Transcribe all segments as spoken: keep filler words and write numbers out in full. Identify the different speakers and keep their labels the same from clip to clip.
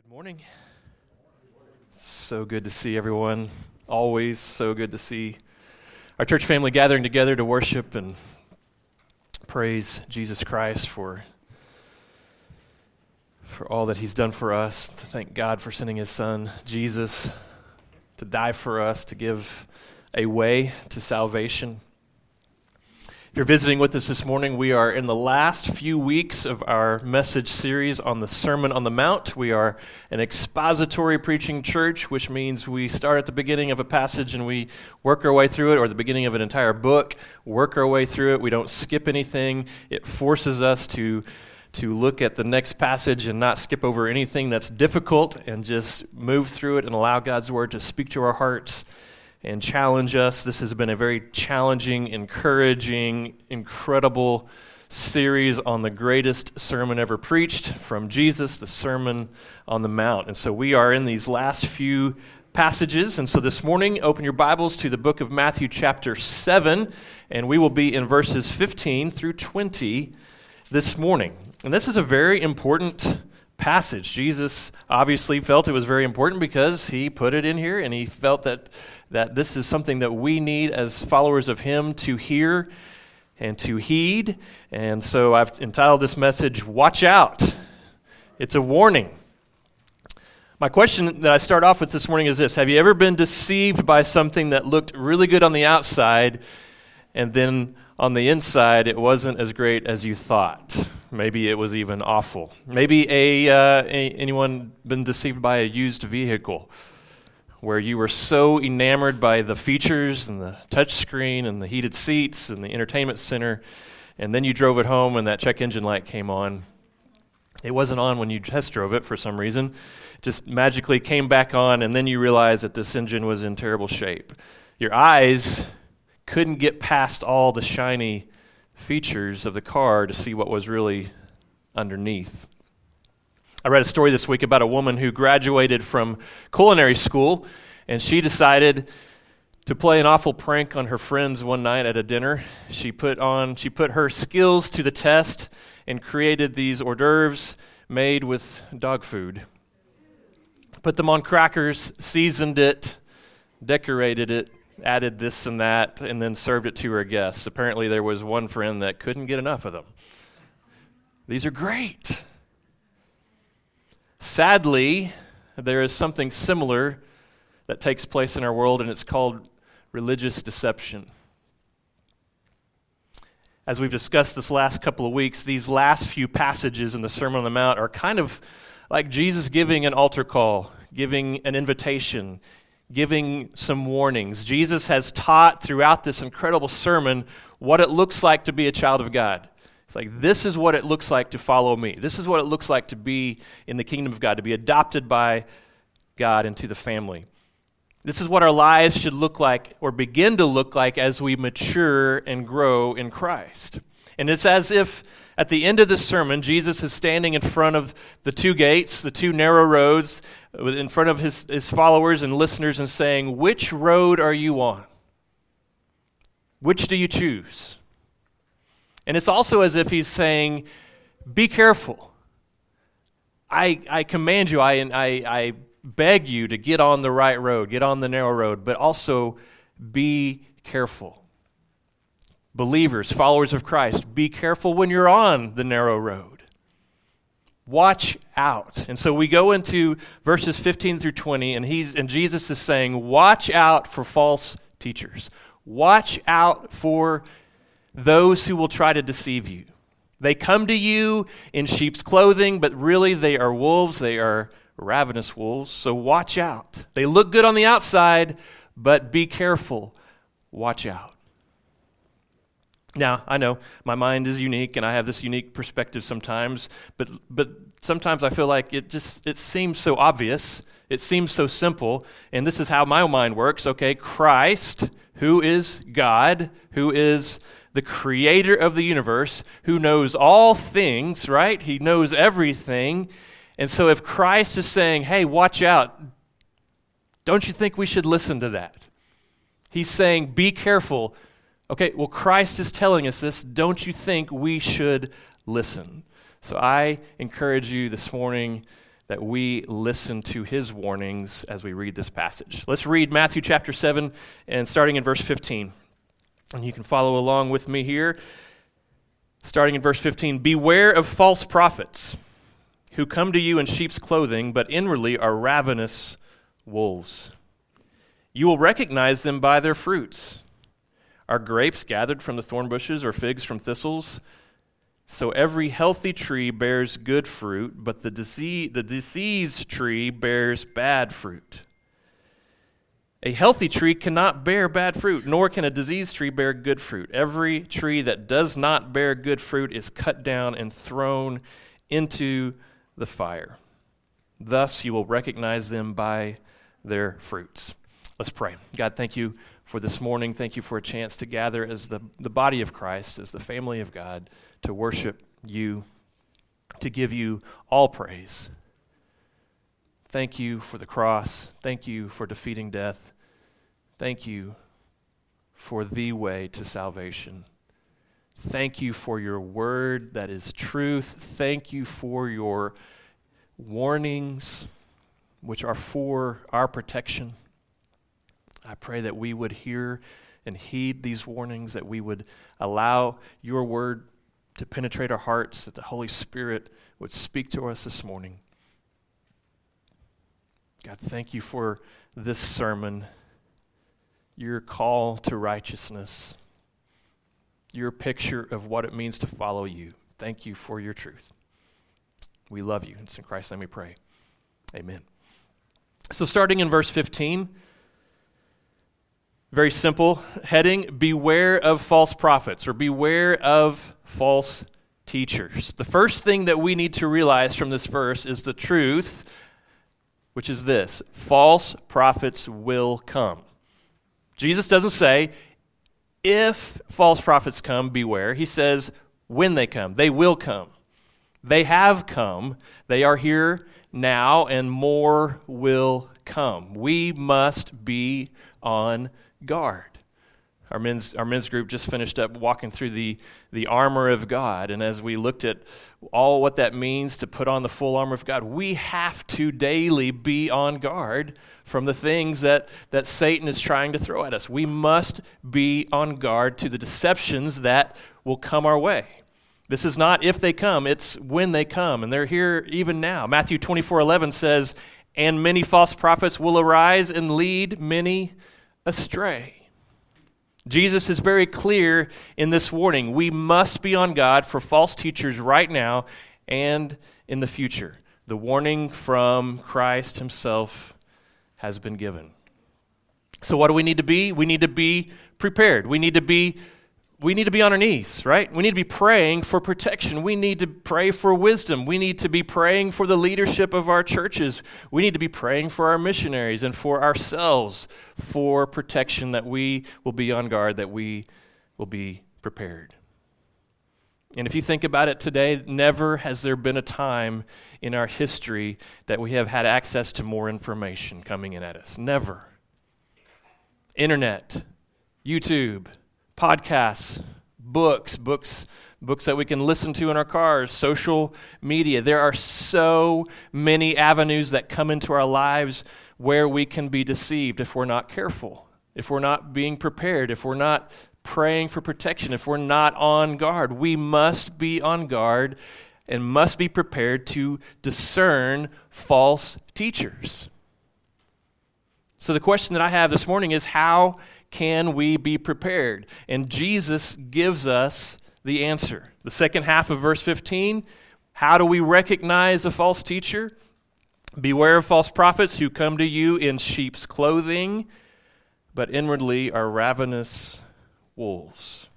Speaker 1: Good morning. So good to see everyone. Always so good to see our church family gathering together to worship and praise Jesus Christ for, for all that he's done for us. To thank God for sending his son, Jesus, to die for us, to give a way to salvation. If you're visiting with us this morning, we are in the last few weeks of our message series on the Sermon on the Mount. We are an expository preaching church, which means we start at the beginning of a passage and we work our way through it, or the beginning of an entire book, work our way through it. We don't skip anything. It forces us to, to look at the next passage and not skip over anything that's difficult and just move through it and allow God's Word to speak to our hearts and challenge us. This has been a very challenging, encouraging, incredible series on the greatest sermon ever preached from Jesus, the Sermon on the Mount. And so we are in these last few passages. And so this morning, open your Bibles to the book of Matthew chapter seven, and we will be in verses fifteen through twenty this morning. And this is a very important passage. Jesus obviously felt it was very important because he put it in here, and he felt that that this is something that we need as followers of him to hear and to heed. And so I've entitled this message, Watch Out. It's a warning. My question that I start off with this morning is this: have you ever been deceived by something that looked really good on the outside, and then on the inside it wasn't as great as you thought? Maybe it was even awful. Maybe a, uh, a anyone been deceived by a used vehicle, where you were so enamored by the features and the touch screen and the heated seats and the entertainment center, and then you drove it home and that check engine light came on. It wasn't on when you test drove it for some reason. It just magically came back on, and then you realized that this engine was in terrible shape. Your eyes couldn't get past all the shiny features of the car to see what was really underneath. I read a story this week about a woman who graduated from culinary school, and she decided to play an awful prank on her friends one night at a dinner. She put on she put her skills to the test and created these hors d'oeuvres made with dog food. Put them on crackers, seasoned it, decorated it, added this and that, and then served it to her guests. Apparently there was one friend that couldn't get enough of them. These are great. Sadly, there is something similar that takes place in our world, and it's called religious deception. As we've discussed this last couple of weeks, these last few passages in the Sermon on the Mount are kind of like Jesus giving an altar call, giving an invitation, giving some warnings. Jesus has taught throughout this incredible sermon what it looks like to be a child of God. It's like, this is what it looks like to follow me. This is what it looks like to be in the kingdom of God, to be adopted by God into the family. This is what our lives should look like, or begin to look like, as we mature and grow in Christ. And it's as if at the end of this sermon, Jesus is standing in front of the two gates, the two narrow roads, in front of his, his followers and listeners, and saying, which road are you on? Which do you choose? And it's also as if he's saying, be careful. I I command you, I, I, I beg you to get on the right road, get on the narrow road, but also be careful. Believers, followers of Christ, be careful when you're on the narrow road. Watch out. And so we go into verses fifteen through twenty, and he's and Jesus is saying, watch out for false teachers. Watch out for those who will try to deceive you. They come to you in sheep's clothing, but really they are wolves. They are ravenous wolves, so watch out. They look good on the outside, but be careful. Watch out. Now, I know my mind is unique, and I have this unique perspective sometimes, but but sometimes I feel like it just it seems so obvious. It seems so simple, and this is how my mind works. Okay, Christ, who is God, who is the creator of the universe, who knows all things, right? He knows everything. And so if Christ is saying, hey, watch out, don't you think we should listen to that? He's saying, be careful. Okay, well, Christ is telling us this. Don't you think we should listen? So I encourage you this morning that we listen to his warnings as we read this passage. Let's read Matthew chapter seven, and starting in verse fifteen. And you can follow along with me here. Starting in verse fifteen, "Beware of false prophets who come to you in sheep's clothing, but inwardly are ravenous wolves. You will recognize them by their fruits. Are grapes gathered from the thorn bushes or figs from thistles? So every healthy tree bears good fruit, but the disease, the diseased tree bears bad fruit. A healthy tree cannot bear bad fruit, nor can a diseased tree bear good fruit. Every tree that does not bear good fruit is cut down and thrown into the fire. Thus you will recognize them by their fruits." Let's pray. God, thank you for this morning. Thank you for a chance to gather as the, the body of Christ, as the family of God, to worship you, to give you all praise. Thank you for the cross. Thank you for defeating death. Thank you for the way to salvation. Thank you for your word that is truth. Thank you for your warnings, which are for our protection. I pray that we would hear and heed these warnings, that we would allow your word to penetrate our hearts, that the Holy Spirit would speak to us this morning. God, thank you for this sermon, your call to righteousness, your picture of what it means to follow you. Thank you for your truth. We love you. It's in Christ's name we pray. Amen. So starting in verse fifteen, very simple heading, beware of false prophets, or beware of false teachers. The first thing that we need to realize from this verse is the truth, which is this: false prophets will come. Jesus doesn't say, if false prophets come, beware. He says, when they come, they will come. They have come. They are here now, and more will come. We must be on guard. Our men's our men's group just finished up walking through the, the armor of God, and as we looked at all what that means to put on the full armor of God, we have to daily be on guard from the things that, that Satan is trying to throw at us. We must be on guard to the deceptions that will come our way. This is not if they come, it's when they come, and they're here even now. Matthew twenty-four eleven says, "And many false prophets will arise and lead many astray." Jesus is very clear in this warning. We must be on guard for false teachers right now and in the future. The warning from Christ himself has been given. So what do we need to be? We need to be prepared. We need to be we need to be on our knees, right? We need to be praying for protection. We need to pray for wisdom. We need to be praying for the leadership of our churches. We need to be praying for our missionaries and for ourselves for protection, that we will be on guard, that we will be prepared. And if you think about it today, never has there been a time in our history that we have had access to more information coming in at us. Never. Internet, YouTube, podcasts, books, books, books that we can listen to in our cars, social media. There are so many avenues that come into our lives where we can be deceived if we're not careful, if we're not being prepared, if we're not praying for protection, if we're not on guard. We must be on guard and must be prepared to discern false teachers. So the question that I have this morning is, how can we be prepared? And Jesus gives us the answer. The second half of verse fifteen, how do we recognize a false teacher? Beware of false prophets who come to you in sheep's clothing, but inwardly are ravenous wolves.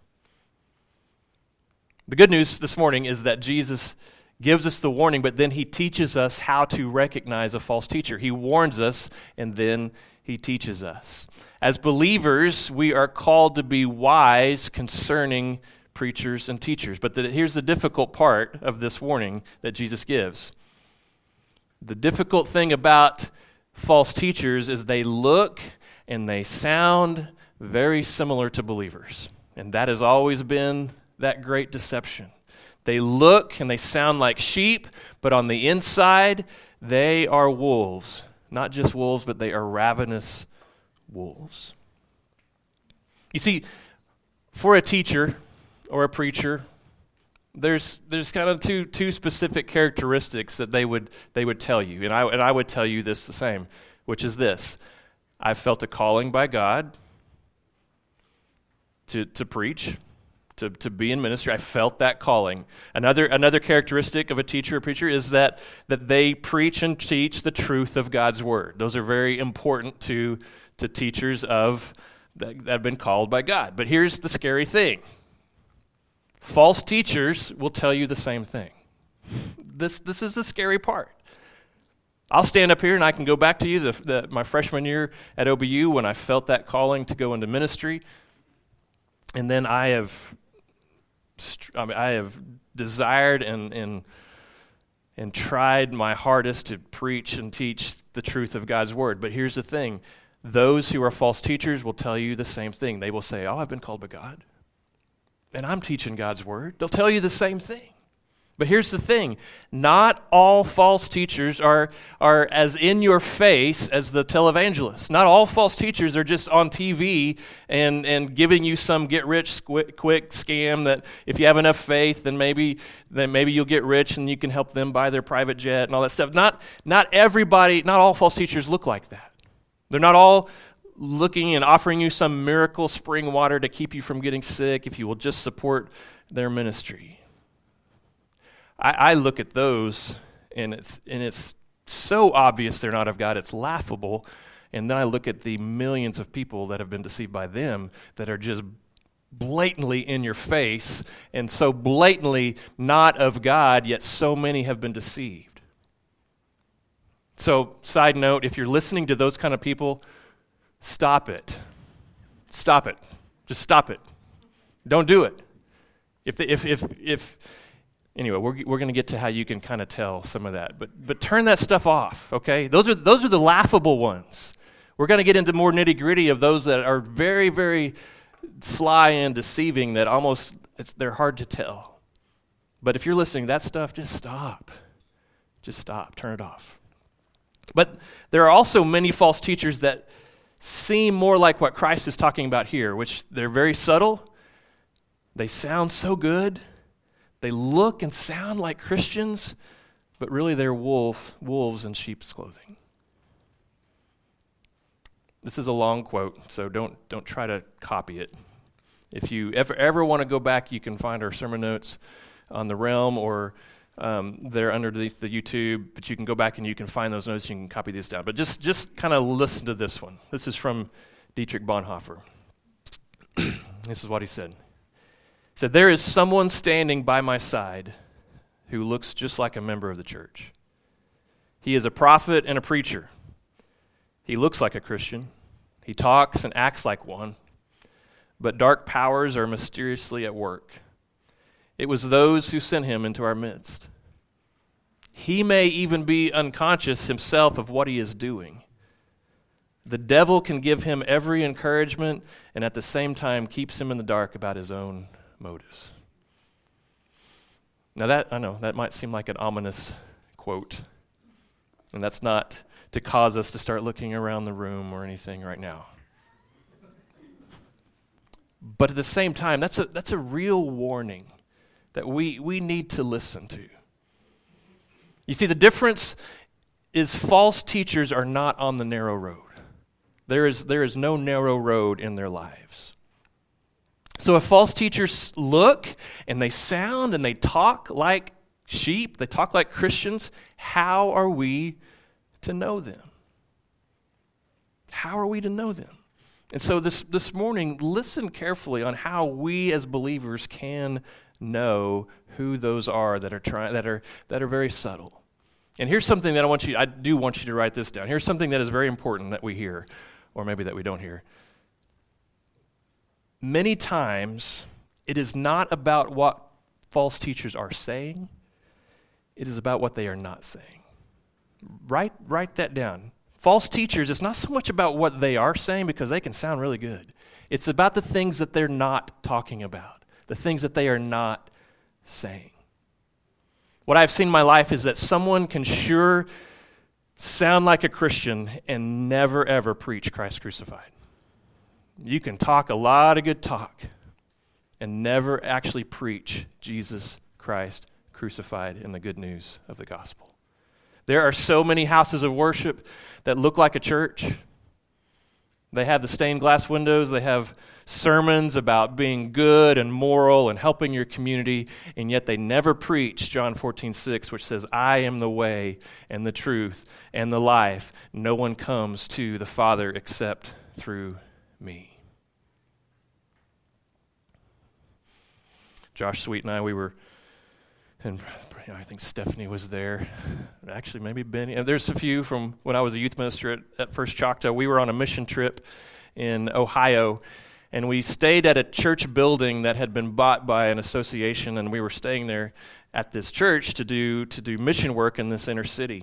Speaker 1: The good news this morning is that Jesus gives us the warning, but then he teaches us how to recognize a false teacher. He warns us, and then he teaches us. As believers, we are called to be wise concerning preachers and teachers. But the, here's the difficult part of this warning that Jesus gives. The difficult thing about false teachers is they look and they sound very similar to believers. And that has always been that great deception. They look and they sound like sheep, but on the inside, they are wolves. Not just wolves, but they are ravenous wolves. You see, for a teacher or a preacher, there's there's kind of two two specific characteristics that they would they would tell you, and I and I would tell you this the same, which is this: I felt a calling by God to to preach, to to be in ministry. I felt that calling. Another another characteristic of a teacher or preacher is that that they preach and teach the truth of God's word. Those are very important to to teachers of that, that have been called by God. But here's the scary thing. False teachers will tell you the same thing. This this is the scary part. I'll stand up here and I can go back to you the, the, my freshman year at O B U when I felt that calling to go into ministry, and then I have, I mean, I have desired and and and tried my hardest to preach and teach the truth of God's word. But here's the thing: those who are false teachers will tell you the same thing. They will say, "Oh, I've been called by God, and I'm teaching God's word." They'll tell you the same thing. But here's the thing: not all false teachers are, are as in your face as the televangelists. Not all false teachers are just on T V and, and giving you some get-rich quick scam that if you have enough faith, then maybe then maybe you'll get rich and you can help them buy their private jet and all that stuff. Not not everybody, not all false teachers look like that. They're not all looking and offering you some miracle spring water to keep you from getting sick if you will just support their ministry. I, I look at those, and it's and it's so obvious they're not of God, it's laughable. And then I look at the millions of people that have been deceived by them that are just blatantly in your face and so blatantly not of God, yet so many have been deceived. So, side note, if you're listening to those kind of people, stop it. Stop it. Just stop it. Don't do it. If the, if if if anyway, we're we're going to get to how you can kind of tell some of that, but but turn that stuff off. Okay, those are those are the laughable ones. We're going to get into more nitty gritty of those that are very very sly and deceiving that almost it's, they're hard to tell. But if you're listening to that stuff, just stop. Just stop. Turn it off. But there are also many false teachers that seem more like what Christ is talking about here, which they're very subtle. They sound so good. They look and sound like Christians, but really they're wolf, wolves in sheep's clothing. This is a long quote, so don't don't try to copy it. If you ever ever want to go back, you can find our sermon notes on the Realm, or um, they're underneath the YouTube, but you can go back and you can find those notes, you can copy these down. But just, just kind of listen to this one. This is from Dietrich Bonhoeffer. This is what he said. He said, "There is someone standing by my side who looks just like a member of the church. He is a prophet and a preacher. He looks like a Christian. He talks and acts like one. But dark powers are mysteriously at work. It was those who sent him into our midst. He may even be unconscious himself of what he is doing. The devil can give him every encouragement and at the same time keeps him in the dark about his own motives." Now that, I know, that might seem like an ominous quote. And that's not to cause us to start looking around the room or anything right now. But at the same time, that's a that's a real warning that we, we need to listen to. You see, the difference is false teachers are not on the narrow road. There is there is no narrow road in their lives. So if false teachers look and they sound and they talk like sheep, they talk like Christians, how are we to know them? How are we to know them? And so this, this morning, listen carefully on how we as believers can know who those are that are trying that are that are very subtle. And here's something that I want you I do want you to write this down. Here's something that is very important that we hear, or maybe that we don't hear. Many times it is not about what false teachers are saying, it is about what they are not saying. Write write that down. False teachers, it's not so much about what they are saying because they can sound really good. It's about the things that they're not talking about, the things that they are not saying. What I've seen in my life is that someone can sure sound like a Christian and never, ever preach Christ crucified. You can talk a lot of good talk and never actually preach Jesus Christ crucified in the good news of the gospel. There are so many houses of worship that look like a church. They have the stained glass windows, they have sermons about being good and moral and helping your community, and yet they never preach John fourteen six, which says, I am the way and the truth and the life. No one comes to the Father except through me. Josh Sweet and I, we were, and I think Stephanie was there. Actually, maybe Benny. And there's a few from when I was a youth minister at, at First Choctaw. We were on a mission trip in Ohio, and we stayed at a church building that had been bought by an association, and we were staying there at this church to do to do mission work in this inner city.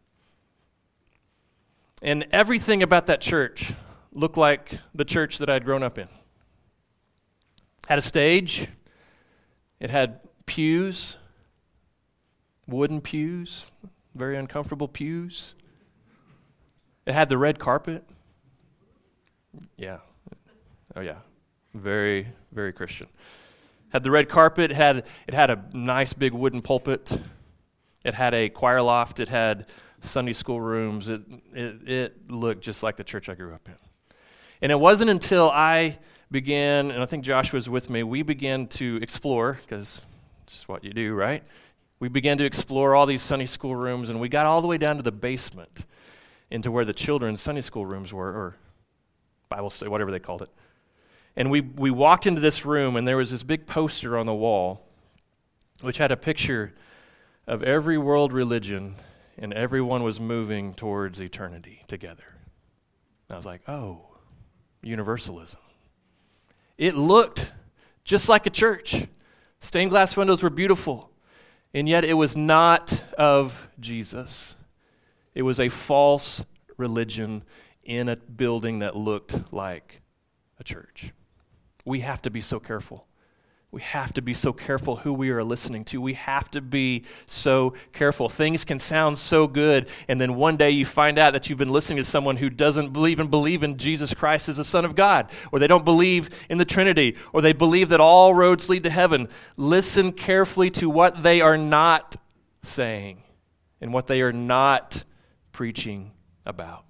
Speaker 1: And everything about that church looked like the church that I'd grown up in. Had a stage. It had pews. Wooden pews, very uncomfortable pews. It had the red carpet. Yeah. Oh yeah. Very, very Christian. Had the red carpet, it had it had a nice big wooden pulpit. It had a choir loft, it had Sunday school rooms. It it, it looked just like the church I grew up in. And it wasn't until I began, and I think Josh was with me, we began to explore, because it's just what you do, right? We began to explore all these Sunday school rooms, and we got all the way down to the basement into where the children's Sunday school rooms were, or Bible study, whatever they called it. And we, we walked into this room, and there was this big poster on the wall which had a picture of every world religion, and everyone was moving towards eternity together. And I was like, oh, universalism. It looked just like a church. Stained glass windows were beautiful. And yet it was not of Jesus. It was a false religion in a building that looked like a church. We have to be so careful. We have to be so careful who we are listening to. We have to be so careful. Things can sound so good, and then one day you find out that you've been listening to someone who doesn't believe and believe in Jesus Christ as the Son of God, or they don't believe in the Trinity, or they believe that all roads lead to heaven. Listen carefully to what they are not saying and what they are not preaching about.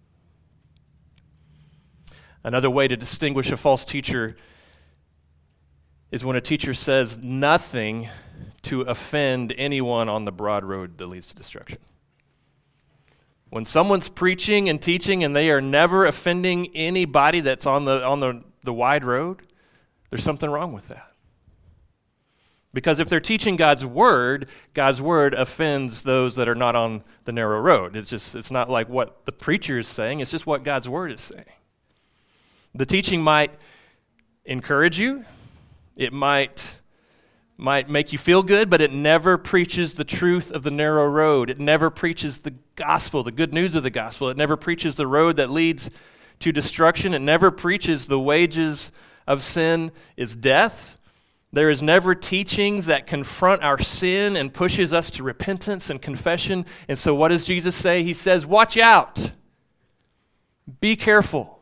Speaker 1: Another way to distinguish a false teacher is when a teacher says nothing to offend anyone on the broad road that leads to destruction. When someone's preaching and teaching and they are never offending anybody that's on the on the, the wide road, there's something wrong with that. Because if they're teaching God's word, God's word offends those that are not on the narrow road. It's just it's not like what the preacher is saying, it's just what God's word is saying. The teaching might encourage you. It might, might make you feel good, but it never preaches the truth of the narrow road. It never preaches the gospel, the good news of the gospel. It never preaches the road that leads to destruction. It never preaches the wages of sin is death. There is never teachings that confront our sin and pushes us to repentance and confession. And so what does Jesus say? He says, watch out. Be careful.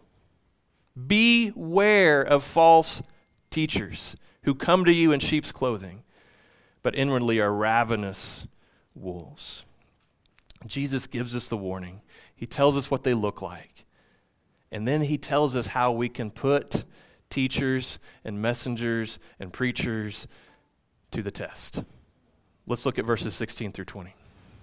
Speaker 1: Beware of false teachers who come to you in sheep's clothing, but inwardly are ravenous wolves. Jesus gives us the warning. He tells us what they look like. And then he tells us how we can put teachers and messengers and preachers to the test. Let's look at verses sixteen through twenty.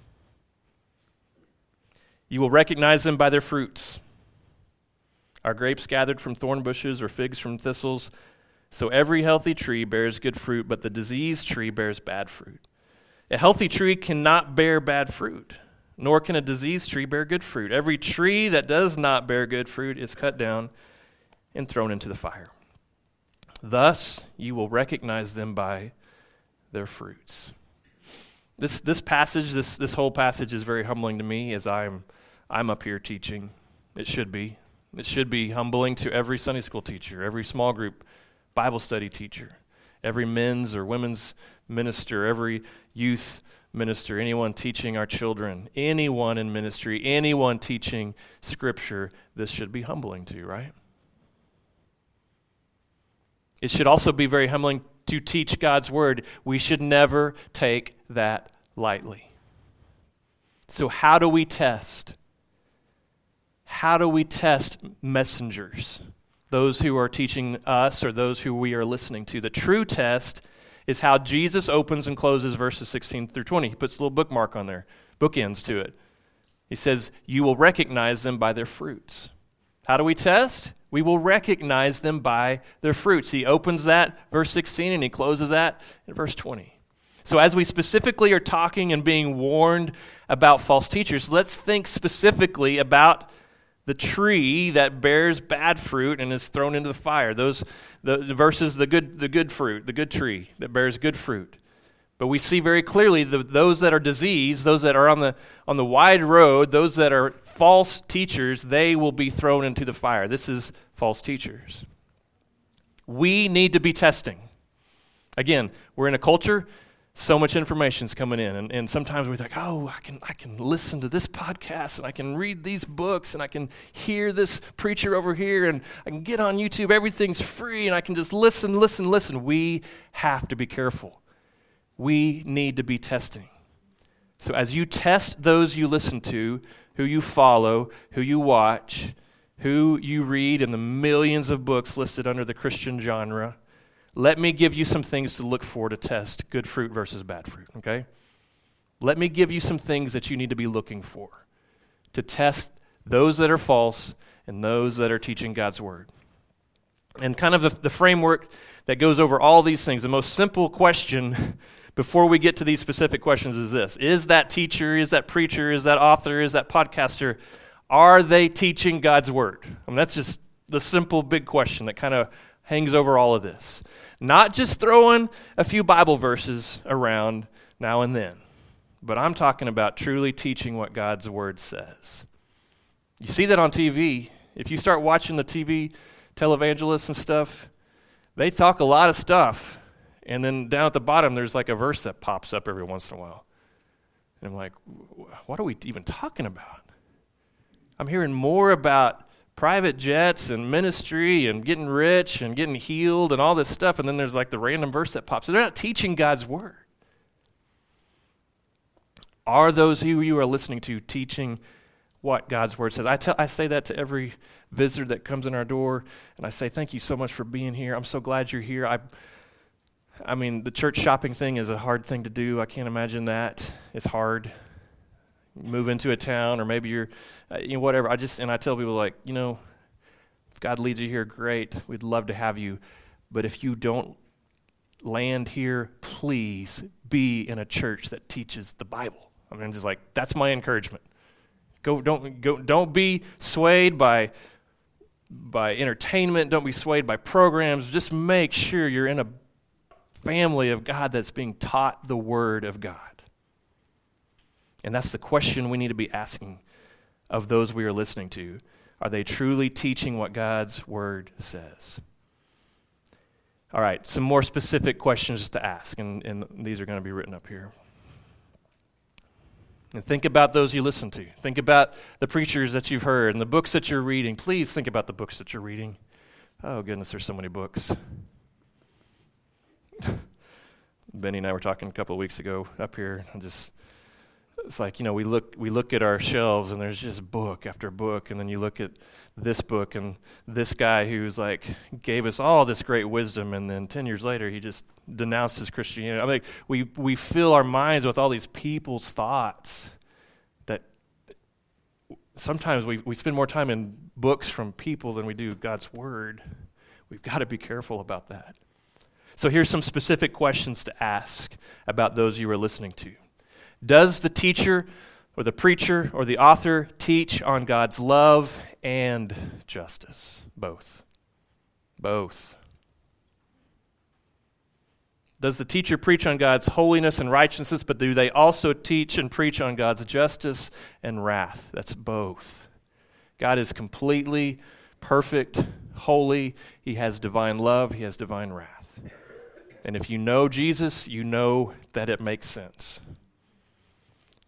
Speaker 1: You will recognize them by their fruits. Are grapes gathered from thorn bushes or figs from thistles? So every healthy tree bears good fruit, but the diseased tree bears bad fruit. A healthy tree cannot bear bad fruit, nor can a diseased tree bear good fruit. Every tree that does not bear good fruit is cut down and thrown into the fire. Thus you will recognize them by their fruits. This this passage, this this whole passage is very humbling to me as I'm I'm up here teaching. It should be. It should be humbling to every Sunday school teacher, every small group Bible study teacher, every men's or women's minister, every youth minister, anyone teaching our children, anyone in ministry, anyone teaching Scripture, this should be humbling to you, right? It should also be very humbling to teach God's Word. We should never take that lightly. So how do we test? How do we test messengers? Those who are teaching us or those who we are listening to. The true test is how Jesus opens and closes verses sixteen through twenty. He puts a little bookmark on there, bookends to it. He says, you will recognize them by their fruits. How do we test? We will recognize them by their fruits. He opens that, verse sixteen, and he closes that in verse twenty. So as we specifically are talking and being warned about false teachers, let's think specifically about the tree that bears bad fruit and is thrown into the fire. Those the, the verses, the good, the good fruit, the good tree that bears good fruit. But we see very clearly the, those that are diseased, those that are on the on the wide road, those that are false teachers, they will be thrown into the fire. This is false teachers. We need to be testing. Again, we're in a culture. So much information's coming in, and, and sometimes we think, oh, I can I can listen to this podcast, and I can read these books, and I can hear this preacher over here, and I can get on YouTube. Everything's free, and I can just listen, listen, listen. We have to be careful. We need to be testing. So as you test those you listen to, who you follow, who you watch, who you read in the millions of books listed under the Christian genre, let me give you some things to look for to test good fruit versus bad fruit, okay? Let me give you some things that you need to be looking for to test those that are false and those that are teaching God's Word. And kind of the, the framework that goes over all these things, the most simple question before we get to these specific questions is this. Is that teacher, is that preacher, is that author, is that podcaster, are they teaching God's Word? I mean, that's just the simple big question that kind of hangs over all of this. Not just throwing a few Bible verses around now and then, but I'm talking about truly teaching what God's Word says. You see that on T V. If you start watching the T V televangelists and stuff, they talk a lot of stuff, and then down at the bottom there's like a verse that pops up every once in a while. And I'm like, what are we even talking about? I'm hearing more about private jets and ministry and getting rich and getting healed and all this stuff, and then there's like the random verse that pops up. They're not teaching God's Word. Are those who you are listening to teaching what God's Word says? I tell, I say that to every visitor that comes in our door, and I say, thank you so much for being here. I'm so glad you're here. I, I mean, the church shopping thing is a hard thing to do. I can't imagine that. It's hard. Move into a town, or maybe you're, uh, you know, whatever. I just, and I tell people, like, you know, if God leads you here, great. We'd love to have you. But if you don't land here, please be in a church that teaches the Bible. I mean, just like, that's my encouragement. Go, don't, go, don't be swayed by, by entertainment. Don't be swayed by programs. Just make sure you're in a family of God that's being taught the Word of God. And that's the question we need to be asking of those we are listening to. Are they truly teaching what God's Word says? All right, some more specific questions to ask, and, and these are going to be written up here. And think about those you listen to. Think about the preachers that you've heard and the books that you're reading. Please think about the books that you're reading. Oh, goodness, there's so many books. Benny and I were talking a couple of weeks ago up here. I just... It's like, you know, we look we look at our shelves and there's just book after book, and then you look at this book and this guy who's like gave us all this great wisdom, and then ten years later he just denounced his Christianity. I mean, we, we fill our minds with all these people's thoughts that sometimes we, we spend more time in books from people than we do God's Word. We've got to be careful about that. So here's some specific questions to ask about those you are listening to. Does the teacher or the preacher or the author teach on God's love and justice? Both. Both. Does the teacher preach on God's holiness and righteousness, but do they also teach and preach on God's justice and wrath? That's both. God is completely perfect, holy. He has divine love. He has divine wrath. And if you know Jesus, you know that it makes sense.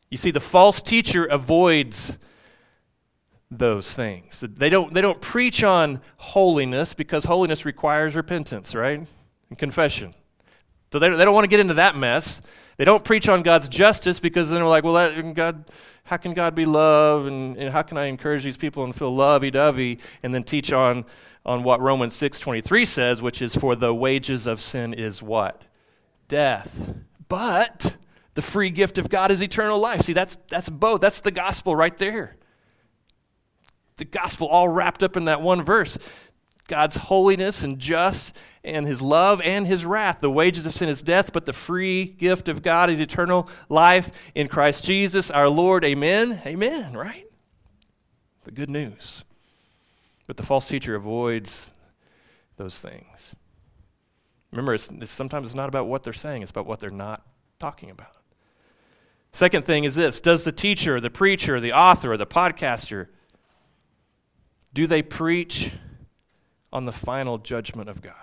Speaker 1: You see, the false teacher avoids those things. They don't, they don't preach on holiness because holiness requires repentance, right? And confession. So they, they don't want to get into that mess. They don't preach on God's justice because then they're like, well, that, God, how can God be love? And, and how can I encourage these people and feel lovey-dovey? And then teach on, on what Romans six twenty-three says, which is for the wages of sin is what? Death. But the free gift of God is eternal life. See, that's that's both. That's the gospel right there. The gospel all wrapped up in that one verse. God's holiness and just and his love and his wrath. The wages of sin is death, but the free gift of God is eternal life in Christ Jesus our Lord. Amen? Amen, right? The good news. But the false teacher avoids those things. Remember, it's, it's sometimes it's not about what they're saying, it's about what they're not talking about. Second thing is this: does the teacher, the preacher, the author, or the podcaster, do they preach on the final judgment of God?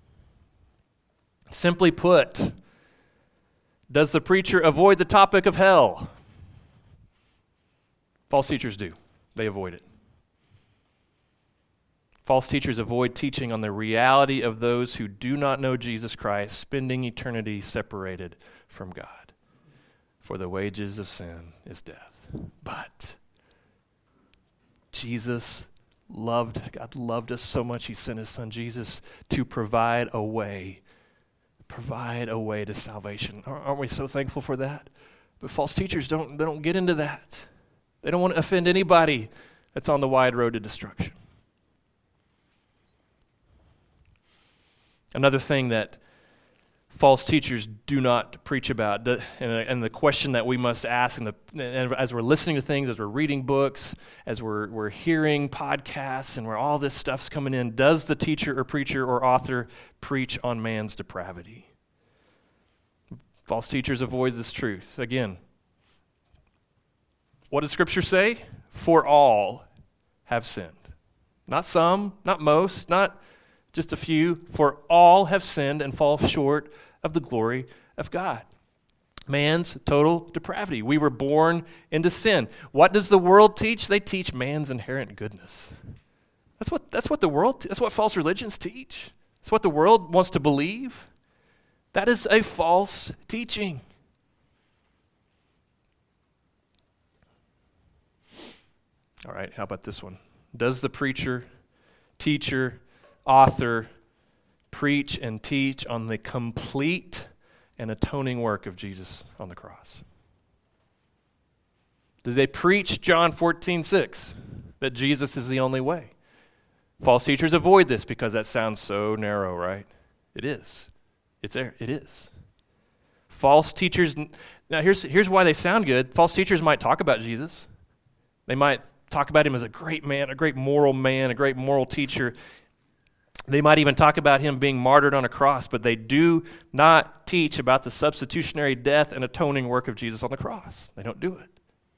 Speaker 1: Simply put, does the preacher avoid the topic of hell? False teachers do. They avoid it. False teachers avoid teaching on the reality of those who do not know Jesus Christ, spending eternity separated from God. For the wages of sin is death. But Jesus loved, God loved us so much, he sent his son Jesus to provide a way, provide a way to salvation. Aren't we so thankful for that? But false teachers don't, they don't get into that. They don't want to offend anybody that's on the wide road to destruction. Another thing that false teachers do not preach about, and, and the question that we must ask, and, the, and as we're listening to things, as we're reading books, as we're, we're hearing podcasts, and where all this stuff's coming in, does the teacher or preacher or author preach on man's depravity? False teachers avoid this truth. Again, what does Scripture say? For all have sinned. Not some, not most, not just a few. For all have sinned and fall short of the glory of God. Man's total depravity. We were born into sin. What does the world teach? They teach man's inherent goodness. That's what that's what the world that's what false religions teach. That's what the world wants to believe. That is a false teaching. All right, how about this one? Does the preacher, teacher, author preach and teach on the complete and atoning work of Jesus on the cross? Do they preach John fourteen six, that Jesus is the only way? False teachers avoid this because that sounds so narrow, right? It is. It's there. It is. False teachers, now here's, here's why they sound good. False teachers might talk about Jesus. They might talk about him as a great man, a great moral man, a great moral teacher. They might even talk about him being martyred on a cross, but they do not teach about the substitutionary death and atoning work of Jesus on the cross. They don't do it.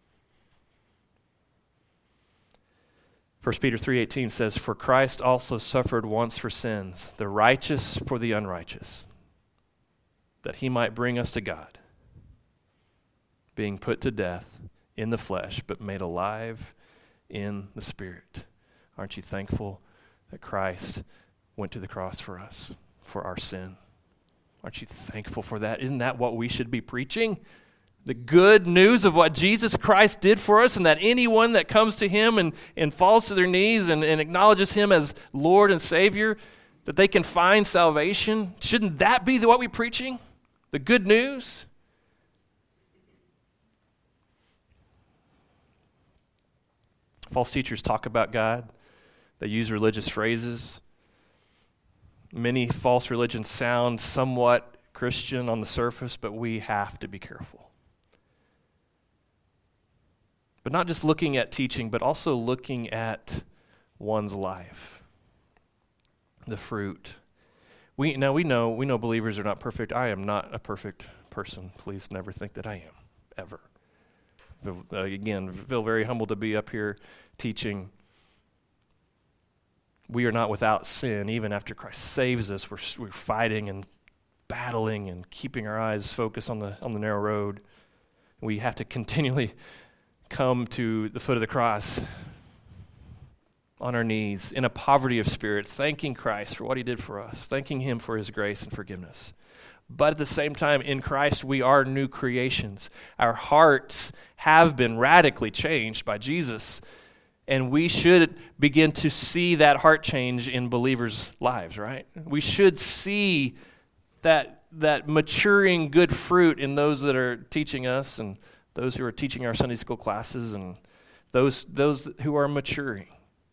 Speaker 1: First Peter three eighteen says, "For Christ also suffered once for sins, the righteous for the unrighteous, that he might bring us to God, being put to death in the flesh, but made alive in the Spirit." Aren't you thankful that Christ went to the cross for us, for our sin? Aren't you thankful for that? Isn't that what we should be preaching? The good news of what Jesus Christ did for us, and that anyone that comes to him and, and falls to their knees and, and acknowledges him as Lord and Savior, that they can find salvation. Shouldn't that be the, what we're preaching? The good news? False teachers talk about God. They use religious phrases. Many false religions sound somewhat Christian on the surface, but we have to be careful. But not just looking at teaching, but also looking at one's life, the fruit. We now we know we know believers are not perfect. I am not a perfect person. Please never think that I am, ever. Uh, again, feel very humbled to be up here teaching. We are not without sin. Even after Christ saves us, we're we're fighting and battling and keeping our eyes focused on the on the narrow road. We have to continually come to the foot of the cross on our knees in a poverty of spirit, thanking Christ for what he did for us, thanking him for his grace and forgiveness. But at the same time, in Christ, we are new creations. Our hearts have been radically changed by Jesus, and we should begin to see that heart change in believers' lives, right? We should see that, that maturing good fruit in those that are teaching us and those who are teaching our Sunday school classes and those, those who are maturing.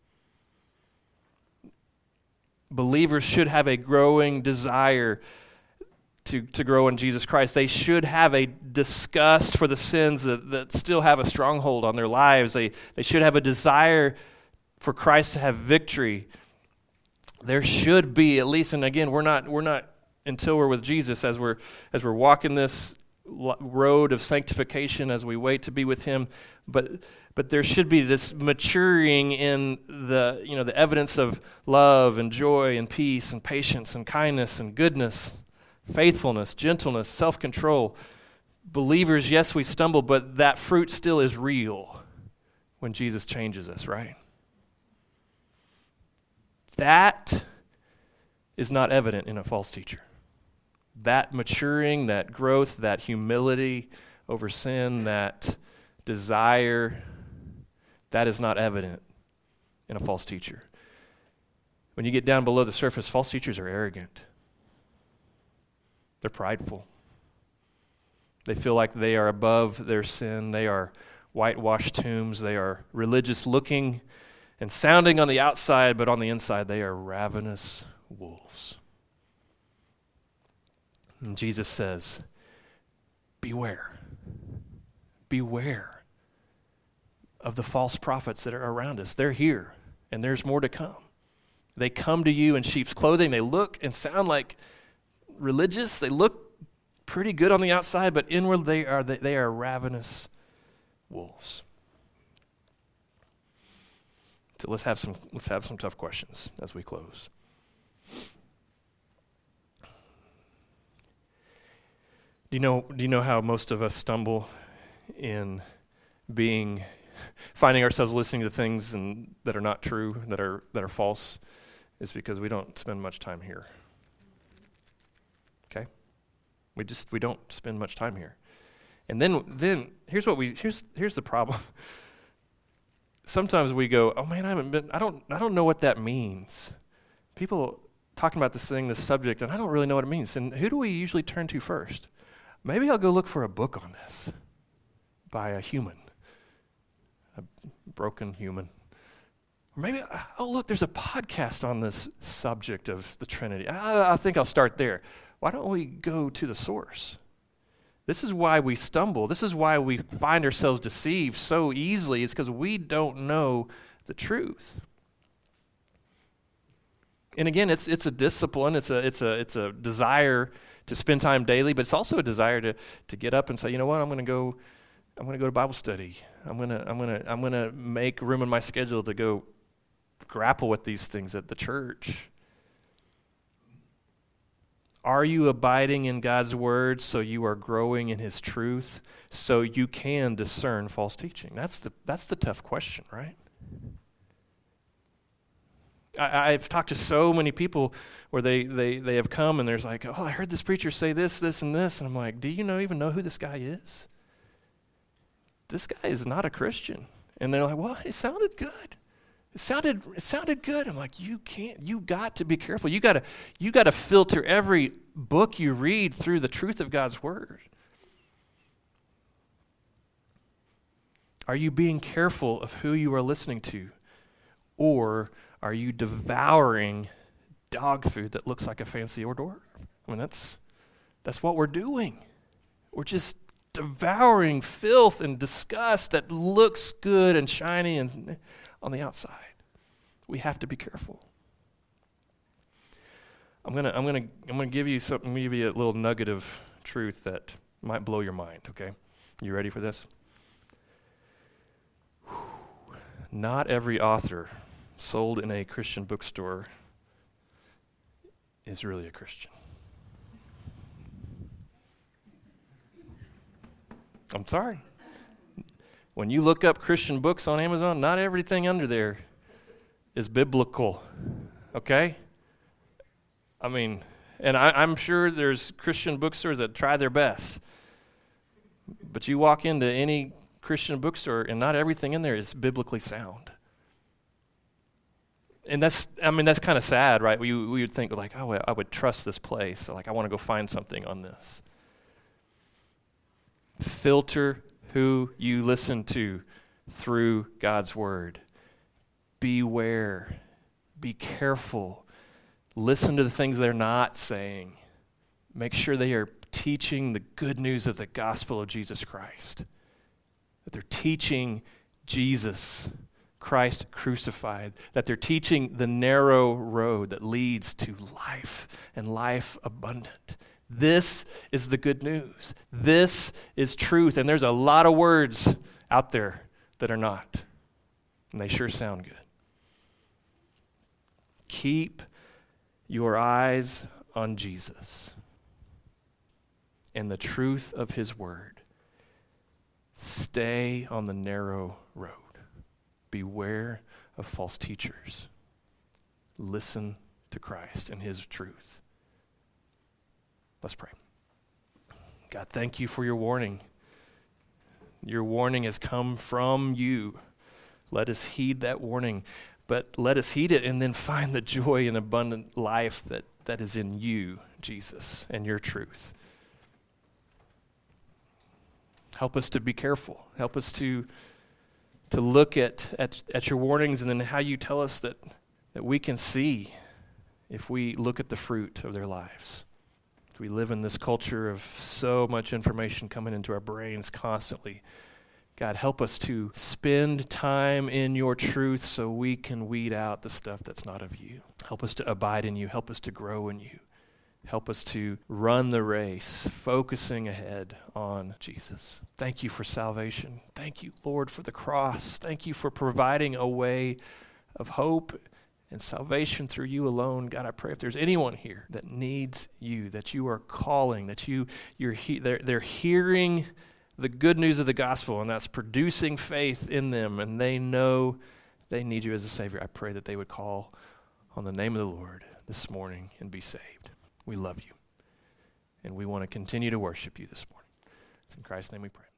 Speaker 1: Believers should have a growing desire to, to grow in Jesus Christ. They should have a disgust for the sins that, that still have a stronghold on their lives. They, they should have a desire for Christ to have victory. There should be, at least, and again, we're not we're not until we're with Jesus, as we're as we're walking this road of sanctification, as we wait to be with him, but but there should be this maturing in the you know the evidence of love and joy and peace and patience and kindness and goodness, faithfulness, gentleness, self-control. Believers, yes, we stumble, but that fruit still is real when Jesus changes us, right? That is not evident in a false teacher. That maturing, that growth, that humility over sin, that desire, that is not evident in a false teacher. When you get down below the surface, false teachers are arrogant. They're prideful. They feel like they are above their sin. They are whitewashed tombs. They are religious looking and sounding on the outside, but on the inside they are ravenous wolves. And Jesus says, beware. Beware of the false prophets that are around us. They're here, and there's more to come. They come to you in sheep's clothing. They look and sound like religious. They look pretty good on the outside, but inward they are they, they are ravenous wolves. So let's have some let's have some tough questions as we close. Do you know do you know how most of us stumble in being finding ourselves listening to things and that are not true, that are that are false? It's because we don't spend much time here. Okay? We just we don't spend much time here. And then then here's what we here's here's the problem. Sometimes we go, oh man, I haven't been I don't I don't know what that means. People talking about this thing, this subject, and I don't really know what it means. And who do we usually turn to first? Maybe I'll go look for a book on this by a human, a broken human. Or maybe, oh look, there's a podcast on this subject of the Trinity. I, I think I'll start there. Why don't we go to the source? This is why we stumble. This is why we find ourselves deceived so easily. It's because we don't know the truth. And again, it's it's a discipline. It's a it's a it's a desire to spend time daily, but it's also a desire to to get up and say, you know what, I'm going to go. I'm going to go to Bible study. I'm going to I'm going to I'm going to make room in my schedule to go grapple with these things at the church. Are you abiding in God's word so you are growing in his truth so you can discern false teaching? That's the that's the tough question, right? I, I've talked to so many people where they, they, they have come and there's like, oh, I heard this preacher say this, this, and this. And I'm like, do you know even know who this guy is? This guy is not a Christian. And they're like, well, it sounded good. It sounded it sounded good. I'm like, you can't, you got to be careful. You gotta you gotta filter every book you read through the truth of God's word. Are you being careful of who you are listening to? Or are you devouring dog food that looks like a fancy hors d'oeuvre? I mean, that's that's what we're doing. We're just devouring filth and disgust that looks good and shiny and on the outside. We have to be careful. I'm gonna I'm gonna I'm gonna give you something, I'm gonna give you a little nugget of truth that might blow your mind, okay? You ready for this? Not every author sold in a Christian bookstore is really a Christian. I'm sorry. When you look up Christian books on Amazon, not everything under there is biblical, okay? I mean, and I, I'm sure there's Christian bookstores that try their best. But you walk into any Christian bookstore and not everything in there is biblically sound. And that's, I mean, that's kind of sad, right? We, we would think like, oh, I would trust this place. Like, I want to go find something on this. Filter who you listen to through God's word. Beware. Be careful. Listen to the things they're not saying. Make sure they are teaching the good news of the gospel of Jesus Christ. That they're teaching Jesus, Christ crucified. That they're teaching the narrow road that leads to life and life abundant. This is the good news. This is truth. And there's a lot of words out there that are not. And they sure sound good. Keep your eyes on Jesus and the truth of his word. Stay on the narrow road. Beware of false teachers. Listen to Christ and his truth. Let's pray. God, thank you for your warning. Your warning has come from you. Let us heed that warning, but let us heed it and then find the joy and abundant life that, that is in you, Jesus, and your truth. Help us to be careful. Help us to, to look at, at, at your warnings and then how you tell us that, that we can see if we look at the fruit of their lives. We live in this culture of so much information coming into our brains constantly. God, help us to spend time in your truth so we can weed out the stuff that's not of you. Help us to abide in you. Help us to grow in you. Help us to run the race, focusing ahead on Jesus. Thank you for salvation. Thank you, Lord, for the cross. Thank you for providing a way of hope and salvation through you alone. God, I pray if there's anyone here that needs you, that you are calling, that you, you're he, they're, they're hearing the good news of the gospel, and that's producing faith in them, and they know they need you as a Savior. I pray that they would call on the name of the Lord this morning and be saved. We love you, and we want to continue to worship you this morning. It's in Christ's name we pray.